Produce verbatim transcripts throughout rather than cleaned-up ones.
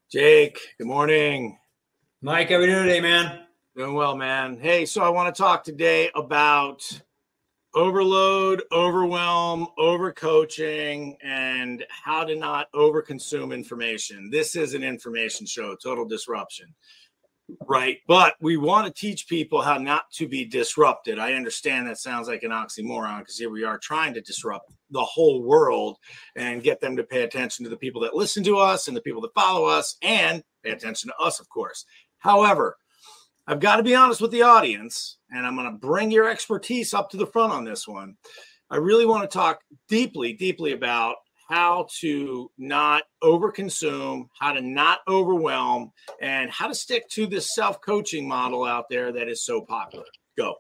Jake, good morning. Mike, how are we doing today, man? Doing well, man. Hey, so I want to talk today about overload, overwhelm, overcoaching, and how to not overconsume information. This is an information show, total disruption, right? But we want to teach people how not to be disrupted. I understand that sounds like an oxymoron because here we are trying to disrupt the whole world and get them to pay attention to the people that listen to us and the people that follow us and pay attention to us, of course. However, I've got to be honest with the audience, and I'm going to bring your expertise up to the front on this one. I really want to talk deeply, deeply about how to not overconsume, how to not overwhelm, and how to stick to this self-coaching model out there that is so popular. Go.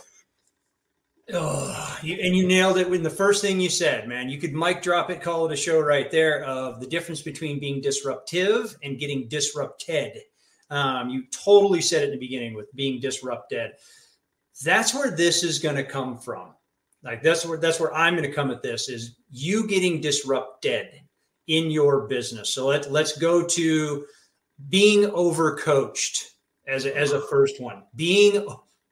Oh, you, and you nailed it in the first thing you said, man. You could mic drop it, call it a show right there of the difference between being disruptive and getting disrupted. Um, you totally said it in the beginning with being disrupted. That's where this is going to come from. Like that's where that's where I'm going to come at this is you getting disrupted in your business. So let, let's go to being overcoached as a, as a first one. Being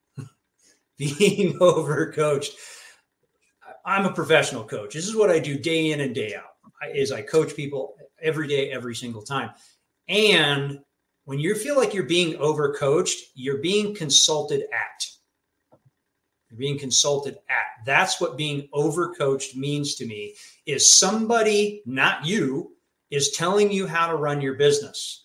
being overcoached. I'm a professional coach. This is what I do day in and day out. I, is I coach people every day, every single time. And when you feel like you're being overcoached, you're being consulted at. You're being consulted at. That's what being overcoached means to me, is somebody, not you, is telling you how to run your business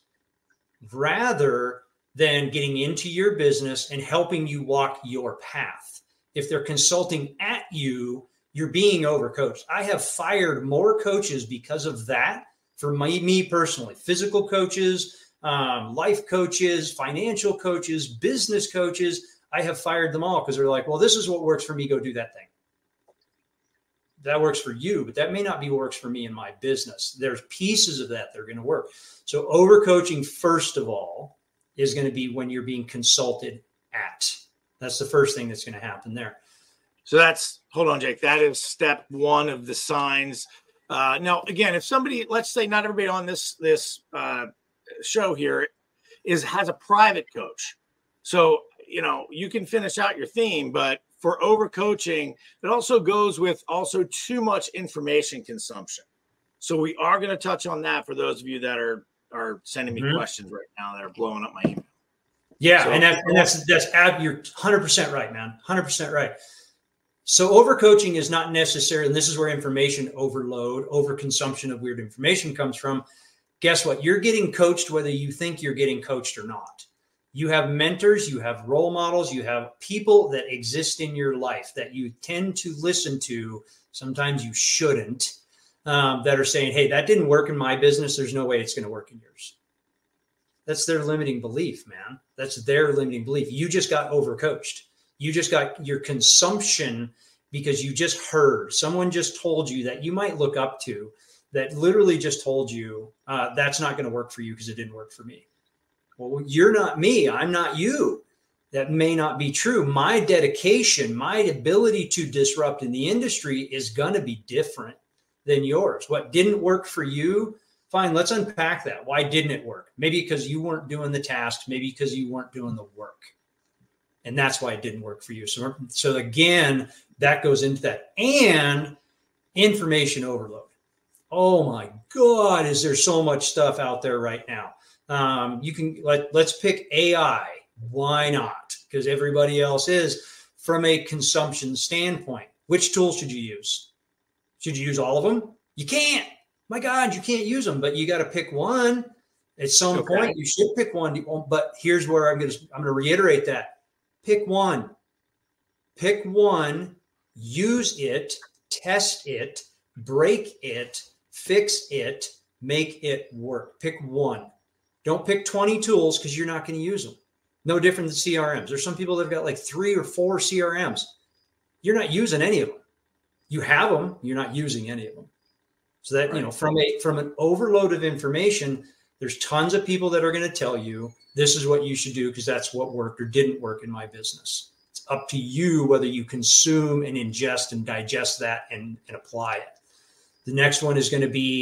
rather than getting into your business and helping you walk your path. If they're consulting at you, you're being overcoached. I have fired more coaches because of that for my, me personally, physical coaches, Um, life coaches, financial coaches, business coaches. I have fired them all because they're like, well, this is what works for me. Go do that thing. That works for you, but that may not be what works for me in my business. There's pieces of that that are going to work. So overcoaching, first of all, is going to be when you're being consulted at. That's the first thing that's going to happen there. So that's, hold on, Jake. That is step one of the signs. Uh, now, again, if somebody, let's say not everybody on this, this, uh, show here is has a private coach. So, you know, you can finish out your theme, but for overcoaching, it also goes with also too much information consumption. So we are going to touch on that for those of you that are, are sending me mm-hmm. questions right now that are blowing up my email. Yeah. So, and, that, and that's, that's, you're one hundred percent right, man. one hundred percent right. So overcoaching is not necessary. And this is where information overload, overconsumption of weird information comes from. Guess what? You're getting coached whether you think you're getting coached or not. You have mentors, you have role models, you have people that exist in your life that you tend to listen to. Sometimes you shouldn't, um, that are saying, hey, that didn't work in my business. There's no way it's going to work in yours. That's their limiting belief, man. That's their limiting belief. You just got overcoached. You just got your consumption because you just heard someone just told you that you might look up to, that literally just told you uh, that's not going to work for you because it didn't work for me. Well, you're not me. I'm not you. That may not be true. My dedication, my ability to disrupt in the industry is going to be different than yours. What didn't work for you, fine, let's unpack that. Why didn't it work? Maybe because you weren't doing the task, maybe because you weren't doing the work. And that's why it didn't work for you. So, so again, that goes into that. And information overload. Oh my God, is there so much stuff out there right now? Um, you can let, let's pick A I. Why not? Because everybody else is. From a consumption standpoint, which tools should you use? Should you use all of them? You can't. My God, you can't use them, but you got to pick one. At some okay. point, you should pick one. But here's where I'm going to I'm going to reiterate that. Pick one. Pick one. Use it. Test it. Break it. Fix it, make it work. Pick one. Don't pick twenty tools because you're not going to use them. No different than C R Ms. There's some people that have got like three or four C R Ms. You're not using any of them. You have them, you're not using any of them. So that, right. you know, from a from an overload of information, there's tons of people that are going to tell you this is what you should do because that's what worked or didn't work in my business. It's up to you whether you consume and ingest and digest that and, and apply it. The next one is going to be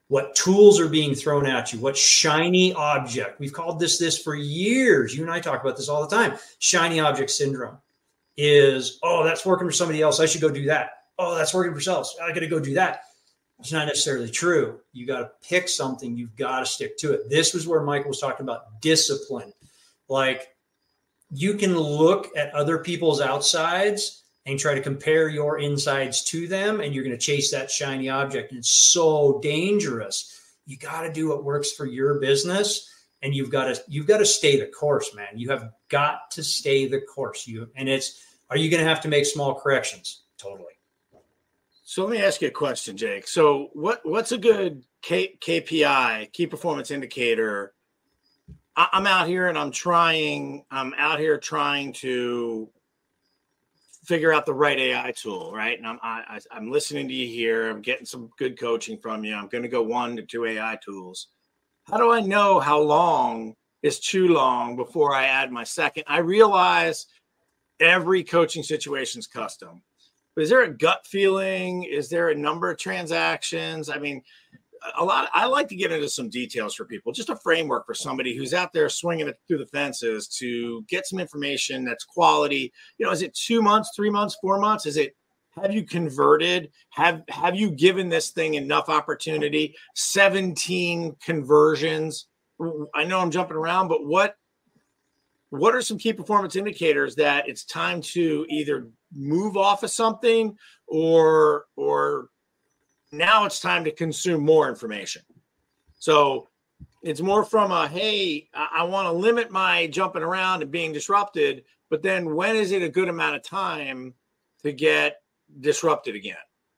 what tools are being thrown at you, what shiny object. We've called this this for years. You and I talk about this all the time. Shiny object syndrome is, oh, that's working for somebody else. I should go do that. Oh, that's working for sales. I got to go do that. It's not necessarily true. You got to pick something. You've got to stick to it. This was where Michael was talking about discipline. Like, you can look at other people's outsides and try to compare your insides to them, and you're going to chase that shiny object. And it's so dangerous. You got to do what works for your business, and you've got to you've got to stay the course, man. You have got to stay the course. You and it's are you going to have to make small corrections? Totally. So let me ask you a question, Jake. So what what's a good K, KPI, key performance indicator? I, I'm out here and I'm trying. I'm out here trying to figure out the right A I tool, right? And I'm I, I'm listening to you here. I'm getting some good coaching from you. I'm going to go one to two A I tools. How do I know how long is too long before I add my second? I realize every coaching situation is custom, but is there a gut feeling? Is there a number of transactions? I mean, a lot. I like to get into some details for people, just a framework for somebody who's out there swinging it through the fences to get some information that's quality. You know, is it two months, three months, four months? Is it, have you converted? Have, have you given this thing enough opportunity? seventeen conversions. I know I'm jumping around, but what, what are some key performance indicators that it's time to either move off of something or, or, now it's time to consume more information? So it's more from a, hey, I, I want to limit my jumping around and being disrupted, but then when is it a good amount of time to get disrupted again?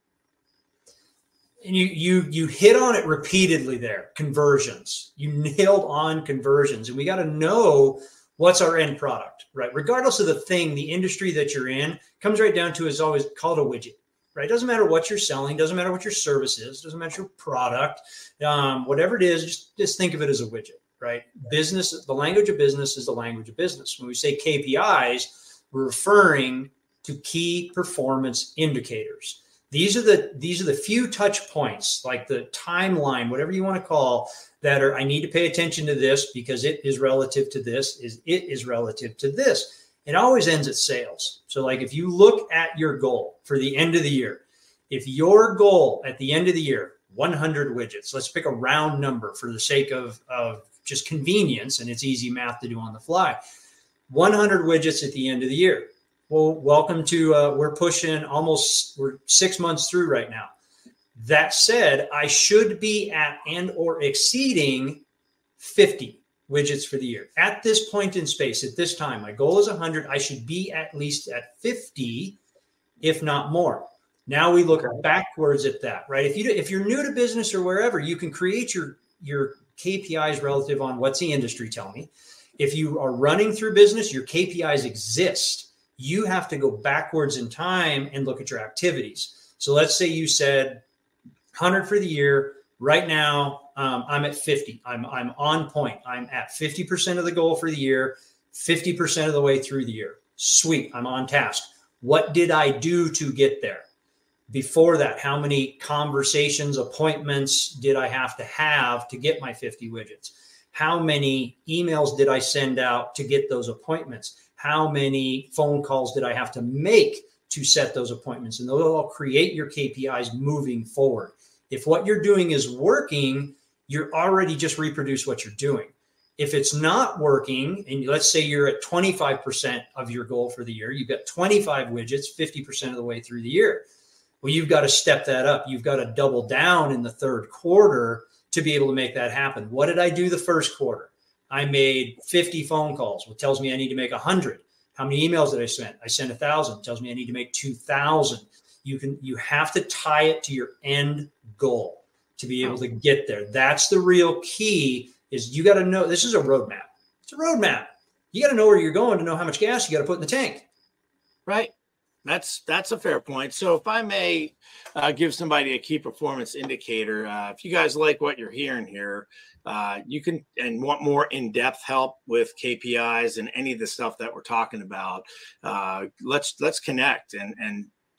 And you you you hit on it repeatedly there, conversions. You nailed on conversions. And we got to know what's our end product, right? Regardless of the thing, the industry that you're in comes right down to is always called a widget. Right? Doesn't matter what you're selling. Doesn't matter what your service is. Doesn't matter your product. Um, whatever it is, just, just think of it as a widget, right? Business, the language of business is the language of business. When we say K P Is, we're referring to key performance indicators. These are the these are the few touch points, like the timeline, whatever you want to call, that are, I need to pay attention to this because it is relative to this, is it is relative to this. It always ends at sales. So like if you look at your goal for the end of the year, if your goal at the end of the year, one hundred widgets, let's pick a round number for the sake of, of just convenience, and it's easy math to do on the fly, one hundred widgets at the end of the year. Well, welcome to, uh, we're pushing almost, we're six months through right now. That said, I should be at and or exceeding fifty widgets for the year. At this point in space, at this time, my goal is one hundred. I should be at least at fifty, if not more. Now we look backwards at that, right? If you if you're new to business or wherever, you can create your your K P Is relative on what's the industry tell me. If you are running through business, your K P Is exist. You have to go backwards in time and look at your activities. So let's say you said one hundred for the year. Right now, um, I'm at fifty. I'm I'm on point. I'm at fifty percent of the goal for the year, fifty percent of the way through the year. Sweet. I'm on task. What did I do to get there? Before that, how many conversations, appointments did I have to have to get my fifty widgets? How many emails did I send out to get those appointments? How many phone calls did I have to make to set those appointments? And those will all create your K P Is moving forward. If what you're doing is working, you're already just reproduce what you're doing. If it's not working, and let's say you're at twenty-five percent of your goal for the year, you've got twenty-five widgets, fifty percent of the way through the year. Well, you've got to step that up. You've got to double down in the third quarter to be able to make that happen. What did I do the first quarter? I made fifty phone calls, which tells me I need to make one hundred. How many emails did I send? I sent one thousand. Tells me I need to make two thousand. You can, you have to tie it to your end goal to be able to get there. That's the real key, is you got to know, this is a roadmap. It's a roadmap. You got to know where you're going to know how much gas you got to put in the tank. Right. That's, that's a fair point. So if I may uh, give somebody a key performance indicator, uh, if you guys like what you're hearing here, uh, you can, and want more in-depth help with K P Is and any of the stuff that we're talking about, uh, let's, let's connect and, and,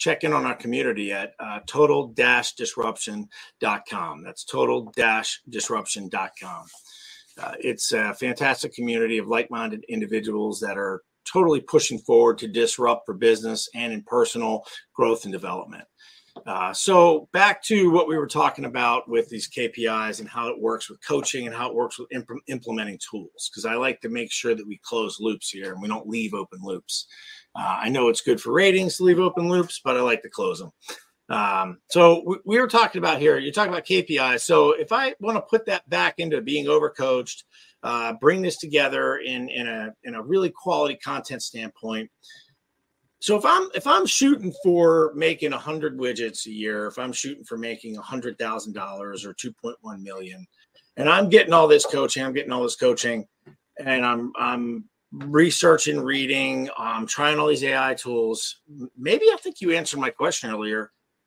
check in on our community at uh, total dash disruption dot com. That's total dash disruption dot com. Uh, it's a fantastic community of like-minded individuals that are totally pushing forward to disrupt for business and in personal growth and development. Uh, so back to what we were talking about with these K P Is and how it works with coaching and how it works with imp- implementing tools, because I like to make sure that we close loops here and we don't leave open loops. Uh, I know it's good for ratings to leave open loops, but I like to close them. Um, so we, we were talking about here, you're talking about K P Is. So if I want to put that back into being overcoached, uh, bring this together in, in a, in a really quality content standpoint. So if I'm, if I'm shooting for making a hundred widgets a year, if I'm shooting for making a hundred thousand dollars or two point one million, and I'm getting all this coaching, I'm getting all this coaching and I'm, I'm, researching, reading, um, trying all these A I tools. Maybe I think you answered my question earlier.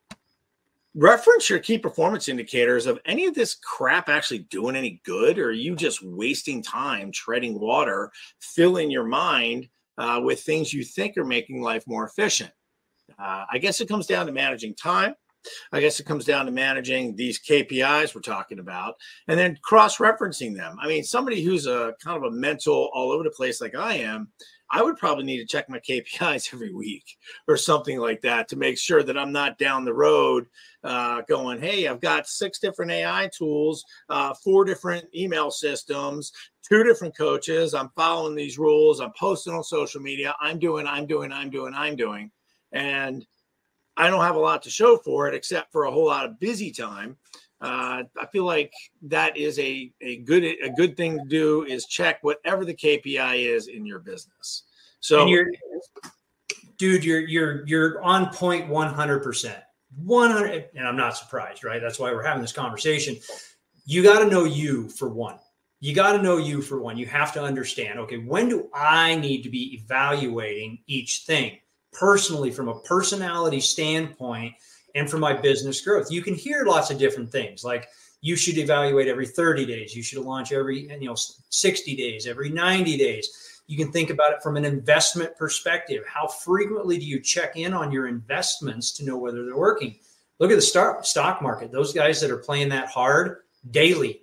Reference your key performance indicators of any of this crap actually doing any good, or are you just wasting time treading water, filling your mind uh, with things you think are making life more efficient? Uh, I guess it comes down to managing time. I guess it comes down to managing these K P Is we're talking about and then cross-referencing them. I mean, somebody who's a kind of a mental all over the place like I am, I would probably need to check my K P Is every week or something like that to make sure that I'm not down the road uh, going, hey, I've got six different A I tools, uh, four different email systems, two different coaches. I'm following these rules. I'm posting on social media. I'm doing, I'm doing, I'm doing, I'm doing. And I don't have a lot to show for it except for a whole lot of busy time. Uh, I feel like that is a, a good a good thing to do is check whatever the K P I is in your business. So, and you're, dude, you're you're you're on point one hundred percent. one hundred, and I'm not surprised, right? That's why we're having this conversation. You got to know you for one. You got to know you for one. You have to understand, okay, when do I need to be evaluating each thing? Personally, from a personality standpoint and for my business growth. You can hear lots of different things like you should evaluate every thirty days. You should launch every, you know, sixty days, every ninety days. You can think about it from an investment perspective. How frequently do you check in on your investments to know whether they're working? Look at the stock stock market. Those guys that are playing that hard daily,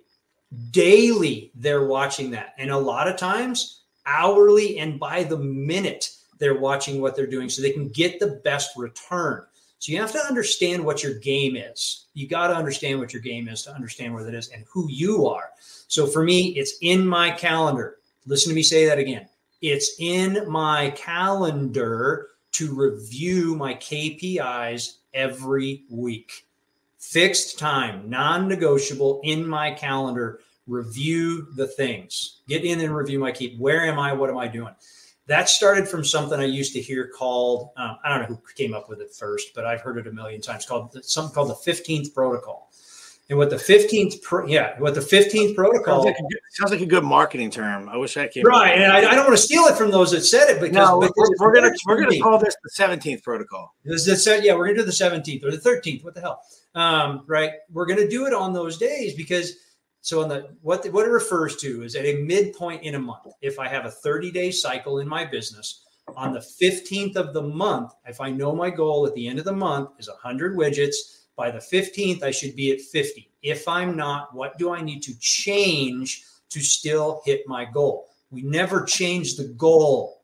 daily, they're watching that. And a lot of times hourly and by the minute, they're watching what they're doing so they can get the best return. So you have to understand what your game is. You got to understand what your game is to understand where that is and who you are. So for me, it's in my calendar. Listen to me say that again. It's in my calendar to review my K P Is every week. Fixed time, non-negotiable in my calendar. Review the things. Get in and review my keep. Where am I? What am I doing? That started from something I used to hear called, um, I don't know who came up with it first, but I've heard it a million times, called something called the fifteenth protocol. And what the fifteenth, pro, yeah, what the fifteenth protocol. Sounds like, a good, sounds like a good marketing term. I wish I came. Right. And I, I don't want to steal it from those that said it, because no, we're, we're going to, we're going to to call this the seventeenth protocol. This is the, yeah, we're going to do the seventeenth or the thirteenth. What the hell? Um, right. We're going to do it on those days because So on the what the, what it refers to is at a midpoint in a month. If I have a thirty-day cycle in my business, on the fifteenth of the month, if I know my goal at the end of the month is one hundred widgets, by the fifteenth, I should be at fifty. If I'm not, what do I need to change to still hit my goal? We never change the goal.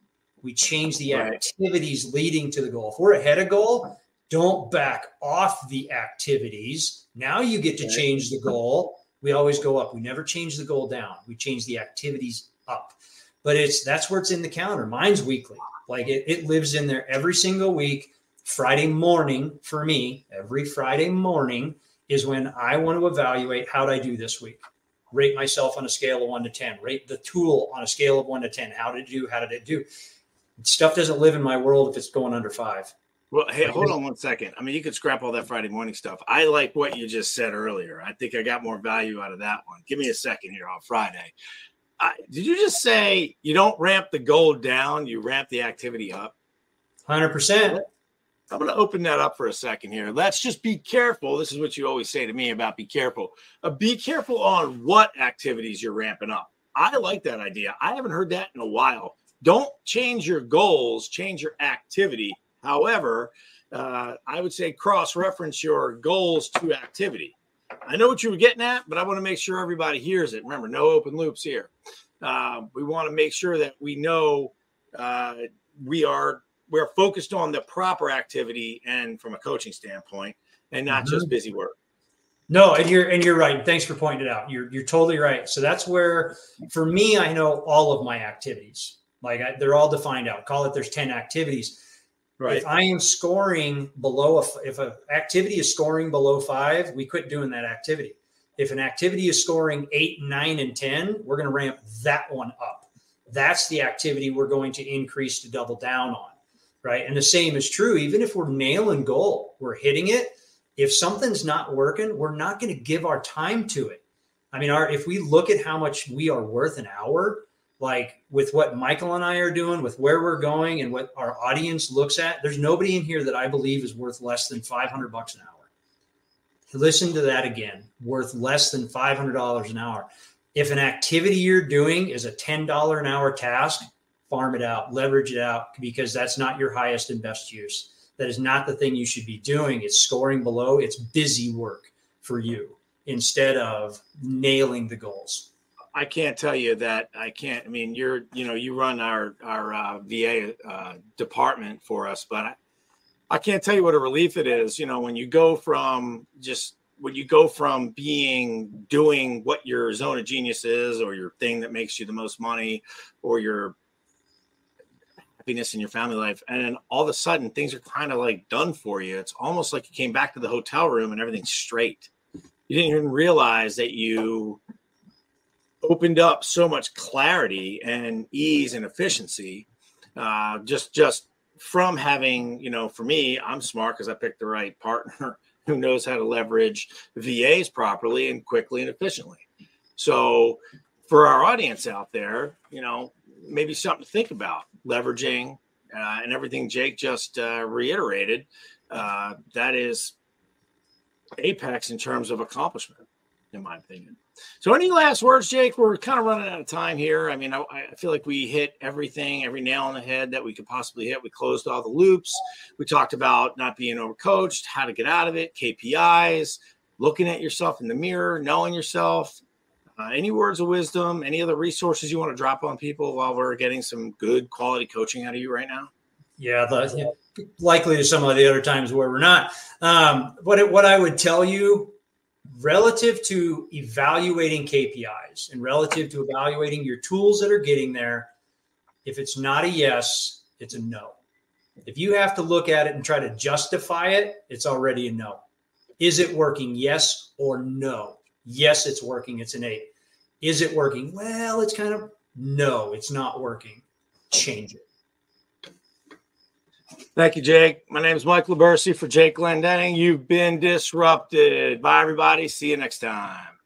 We change the right. activities leading to the goal. If we're ahead of goal, don't back off the activities. Now you get to right. change the goal. We always go up. We never change the goal down. We change the activities up. But it's that's where it's in the calendar. Mine's weekly. Like it, it lives in there every single week. Friday morning for me, every Friday morning is when I want to evaluate how did I do this week. Rate myself on a scale of one to ten. Rate the tool on a scale of one to ten. How did it do? How did it do? Stuff doesn't live in my world if it's going under five. Well, hey, hold on one second. I mean, you could scrap all that Friday morning stuff. I like what you just said earlier. I think I got more value out of that one. Give me a second here on Friday. I, did you just say you don't ramp the goal down, you ramp the activity up? one hundred percent. I'm going to open that up for a second here. Let's just be careful. This is what you always say to me about be careful. Uh, be careful on what activities you're ramping up. I like that idea. I haven't heard that in a while. Don't change your goals, change your activity. However, uh, I would say cross-reference your goals to activity. I know what you were getting at, but I want to make sure everybody hears it. Remember, no open loops here. Uh, we want to make sure that we know uh, we are we're focused on the proper activity and from a coaching standpoint, and not mm-hmm. just busy work. No, and you're and you're right. Thanks for pointing it out. You're you're totally right. So that's where, for me, I know all of my activities. Like I, they're all defined out. Call it there's ten activities. Right. If I am scoring below, a, if an activity is scoring below five, we quit doing that activity. If an activity is scoring eight, nine, and ten, we're going to ramp that one up. That's the activity we're going to increase to double down on, right? And the same is true. Even if we're nailing goal, we're hitting it. If something's not working, we're not going to give our time to it. I mean, our if we look at how much we are worth an hour, like with what Michael and I are doing, with where we're going and what our audience looks at, there's nobody in here that I believe is worth less than five hundred bucks an hour. Listen to that again, worth less than five hundred dollars an hour. If an activity you're doing is a ten dollars an hour task, farm it out, leverage it out, because that's not your highest and best use. That is not the thing you should be doing. It's scoring below. It's busy work for you instead of nailing the goals. I can't tell you that I can't. I mean, you're, you know, you run our, our uh, V A uh, department for us, but I, I can't tell you what a relief it is. You know, when you go from just, when you go from being, doing what your zone of genius is, or your thing that makes you the most money, or your happiness in your family life, and then all of a sudden things are kind of like done for you. It's almost like you came back to the hotel room and everything's straight. You didn't even realize that you opened up so much clarity and ease and efficiency, uh, just just from having, you know, for me, I'm smart because I picked the right partner who knows how to leverage V As properly and quickly and efficiently. So for our audience out there, you know, maybe something to think about, leveraging uh, and everything Jake just uh, reiterated. Uh, that is apex in terms of accomplishment, in my opinion. So any last words, Jake? We're kind of running out of time here. I mean, I, I feel like we hit everything, every nail on the head that we could possibly hit. We closed all the loops. We talked about not being overcoached, how to get out of it, K P Is, looking at yourself in the mirror, knowing yourself. Uh, any words of wisdom, any other resources you want to drop on people while we're getting some good quality coaching out of you right now? Yeah, the, yeah likely to some of the other times where we're not. Um, what, it, what I would tell you, relative to evaluating K P Is and relative to evaluating your tools that are getting there, if it's not a yes, it's a no. If you have to look at it and try to justify it, it's already a no. Is it working? Yes or no? Yes, it's working. It's an eight. Is it working? Well, it's kind of, no, it's not working. Change it. Thank you, Jake. My name is Mike Libersi for Jake Glendenning. You've been disrupted. Bye, everybody. See you next time.